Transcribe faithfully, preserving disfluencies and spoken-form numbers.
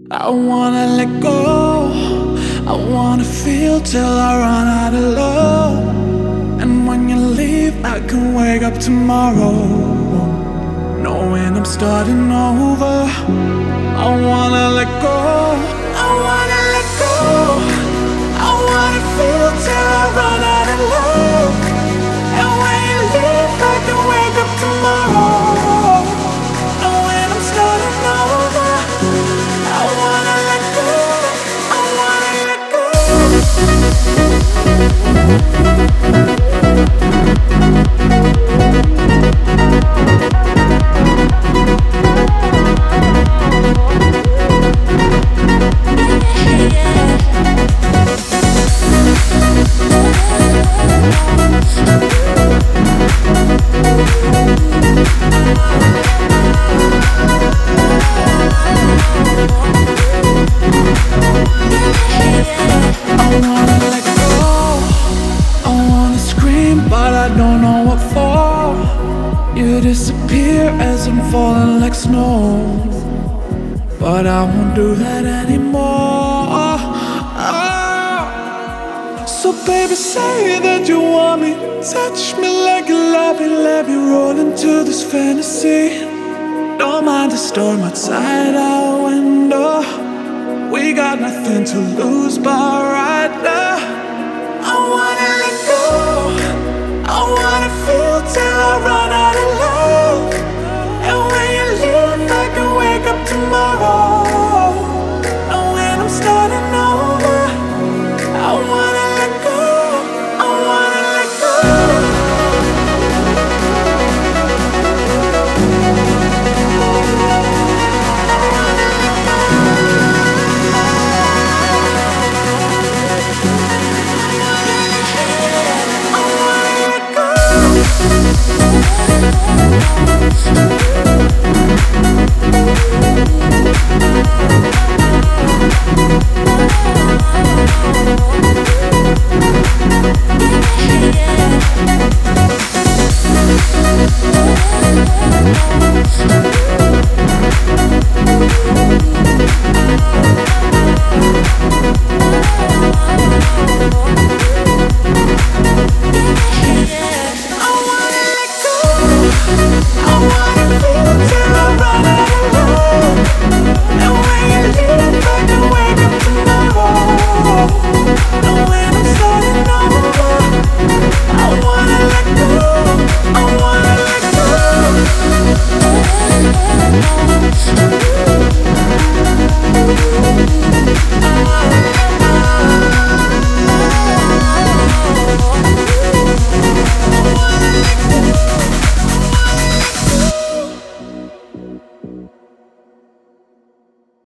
I wanna let go. I wanna feel till I run out of love. And when you leave, I can wake up tomorrow knowing I'm starting over. I wanna let go. I wanna let go. I wanna feel till I run out of love. And when you leave, I can wake up tomorrow knowing I'm starting over. I wanna let go. I wanna let go. You disappear as I'm falling like snow, but I won't do that anymore. Oh. So baby, say that you want me. Touch me like you love me. Let me roll into this fantasy. Don't mind the storm outside our window. We got nothing to lose but right.